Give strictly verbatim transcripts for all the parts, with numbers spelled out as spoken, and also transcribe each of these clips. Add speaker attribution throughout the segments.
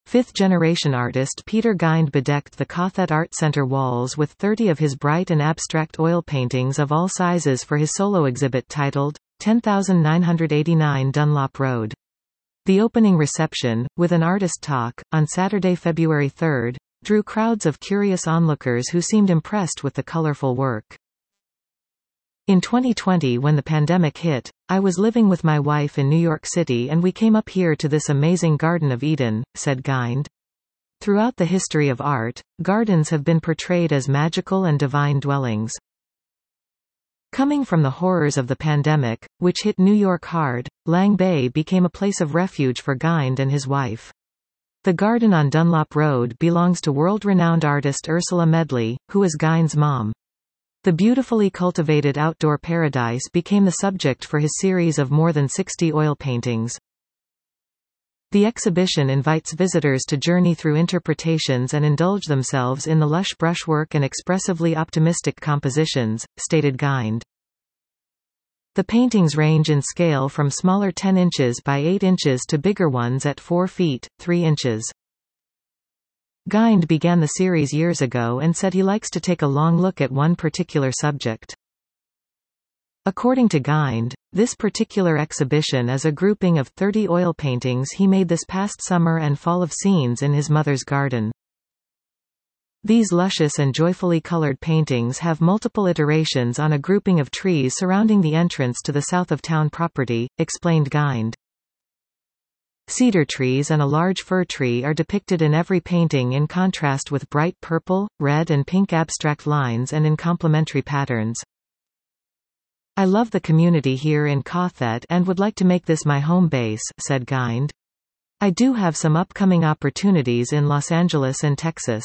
Speaker 1: Fifth-generation artist Peter Gynd bedecked the Cothet Art Center walls with thirty of his bright and abstract oil paintings of all sizes for his solo exhibit titled, ten thousand nine hundred eighty-nine Dunlop Road. The opening reception, with an artist talk, on Saturday, February third, drew crowds of curious onlookers who seemed impressed with the colorful work. In twenty twenty, when the pandemic hit, I was living with my wife in New York City and we came up here to this amazing Garden of Eden, said Gynd. Throughout the history of art, gardens have been portrayed as magical and divine dwellings. Coming from the horrors of the pandemic, which hit New York hard, Lang Bay became a place of refuge for Gynd and his wife. The garden on Dunlop Road belongs to world-renowned artist Ursula Medley, who is Gynd's mom. The beautifully cultivated outdoor paradise became the subject for his series of more than sixty oil paintings. The exhibition invites visitors to journey through interpretations and indulge themselves in the lush brushwork and expressively optimistic compositions, stated Gynd. The paintings range in scale from smaller ten inches by eight inches to bigger ones at four feet, three inches. Gynd began the series years ago and said he likes to take a long look at one particular subject. According to Gynd, this particular exhibition is a grouping of thirty oil paintings he made this past summer and fall of scenes in his mother's garden. These luscious and joyfully colored paintings have multiple iterations on a grouping of trees surrounding the entrance to the south of town property, explained Gynd. Cedar trees and a large fir tree are depicted in every painting in contrast with bright purple, red and pink abstract lines and in complementary patterns. I love the community here in Cothet and would like to make this my home base, said Gynd. I do have some upcoming opportunities in Los Angeles and Texas.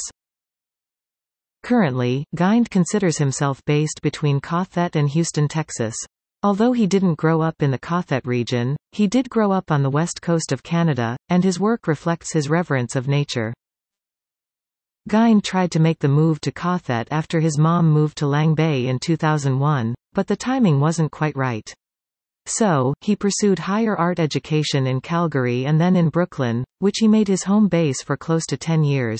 Speaker 1: Currently, Gynd considers himself based between Cothet and Houston, Texas. Although he didn't grow up in the Cothet region, he did grow up on the west coast of Canada, and his work reflects his reverence of nature. Gynd tried to make the move to Cothet after his mom moved to Lang Bay in two thousand one, but the timing wasn't quite right. So, he pursued higher art education in Calgary and then in Brooklyn, which he made his home base for close to ten years.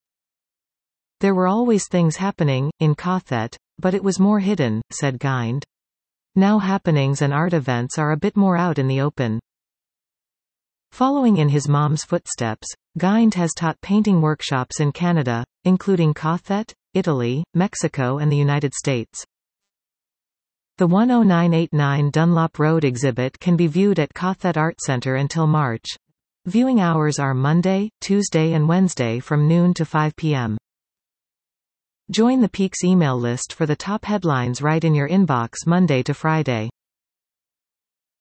Speaker 1: There were always things happening, in Cothet, but it was more hidden, said Gynd. Now happenings and art events are a bit more out in the open. Following in his mom's footsteps, Gynd has taught painting workshops in Canada, including Cothet, Italy, Mexico and the United States. The one oh nine eighty-nine Dunlop Road exhibit can be viewed at Cothet Art Center until March. Viewing hours are Monday, Tuesday and Wednesday from noon to five p m Join the Peaks email list for the top headlines right in your inbox Monday to Friday.